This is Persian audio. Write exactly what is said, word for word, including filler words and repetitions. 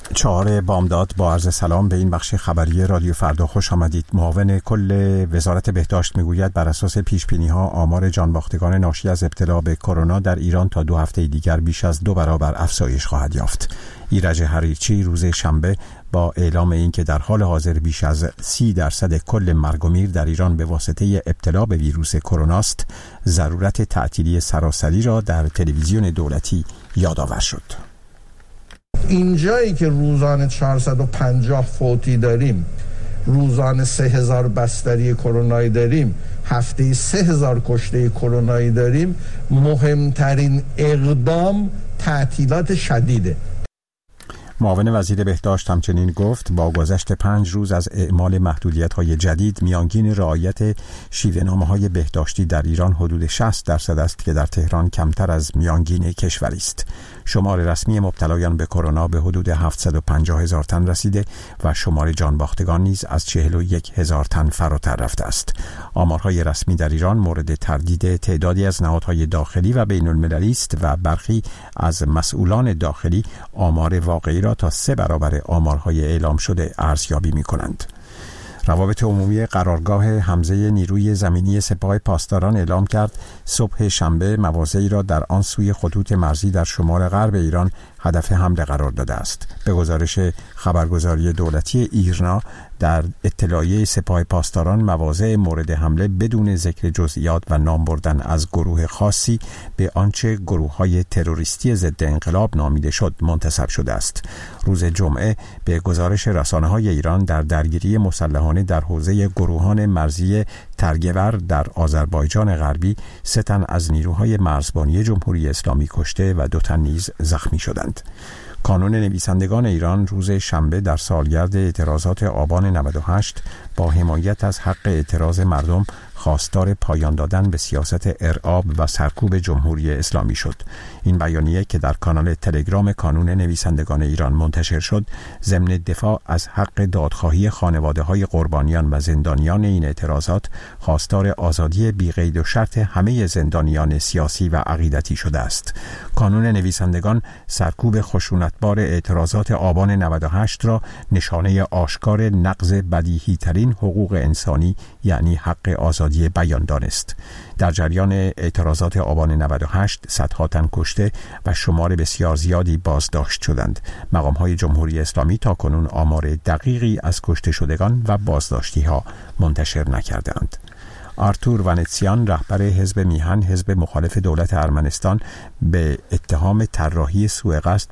چهار بامداد با عرض سلام به این بخش خبری رادیو فردا خوش آمدید. معاون کل وزارت بهداشت میگوید بر اساس پیش بینی ها آمار جانباختگان ناشی از ابتلا به کرونا در ایران تا دو هفته دیگر بیش از دو برابر افزایش خواهد یافت. ایرج حریرچی روز شنبه با اعلام اینکه در حال حاضر بیش از سی درصد کل مرگ و میر در ایران به واسطه ابتلا به ویروس کرونا است، ضرورت تعطیلی سراسری را در تلویزیون دولتی یادآور شد. اینجایی که روزانه چهارصد و پنجاه فوتی داریم، روزانه سه هزار بستری کرونایی داریم، هفته سه هزار کشته کرونایی داریم، مهمترین اقدام تعطیلات شدیده. معاون وزیر بهداشت همچنین گفت با گذشت پنج روز از اعمال محدودیت‌های جدید، میانگین رعایت شیوه‌نامه‌های بهداشتی در ایران حدود شصت درصد است که در تهران کمتر از میانگین کشوری است. شمار رسمی مبتلایان به کرونا به حدود هفتصد و پنجاه هزار تن رسیده و شمار جانباختگان نیز از چهل و یک هزار تن فراتر رفته است. آمارهای رسمی در ایران مورد تردید تعدادی از نهادهای داخلی و بین المللی است و برخی از مسئولان داخلی آمار واقعی را تا سه برابر آمارهای اعلام شده ارزیابی می کنند. روابط عمومی قرارگاه حمزه نیروی زمینی سپاه پاسداران اعلام کرد صبح شنبه مواضعی را در آن سوی خطوط مرزی در شمال غرب ایران هدف حمله قرار داده است. به گزارش خبرگزاری دولتی ایرنا، در اطلاعیه سپاه پاسداران مواضع مورد حمله بدون ذکر جزئیات و نام بردن از گروه خاصی به آنچه گروه‌های تروریستی ضد انقلاب نامیده شد منتسب شده است. روز جمعه به گزارش رسانه‌های ایران در درگیری مسلحانه در حوزه گروهان مرزی ترگور در آذربایجان غربی سه تن از نیروهای مرزبانی جمهوری اسلامی کشته و دو تن نیز زخمی شدند. کانون نویسندگان ایران روز شنبه در سالگرد اعتراضات آبان نود و هشت با حمایت از حق اعتراض مردم خواستار پایان دادن به سیاست ارعاب و سرکوب جمهوری اسلامی شد. این بیانیه که در کانال تلگرام کانون نویسندگان ایران منتشر شد، ضمن دفاع از حق دادخواهی خانواده‌های قربانیان و زندانیان این اعتراضات، خواستار آزادی بی قید و شرط همه زندانیان سیاسی و عقیدتی شده است. کانون نویسندگان سرکوب خشونتبار اعتراضات آبان نود و هشت را نشانه آشکار نقض بدیهی ترین حقوق انسانی یعنی حق آزادی بیان دانست. در جریان اعتراضات آبان نود و هشت صدها تن کشته و شمار بسیار زیادی بازداشت شدند. مقام‌های جمهوری اسلامی تا کنون آمار دقیقی از کشته شدگان و بازداشتی‌ها منتشر نکردند. آرتور ونتسیان، رهبر حزب میهن، حزب مخالف دولت ارمنستان، به اتهام طراحی سوء قصد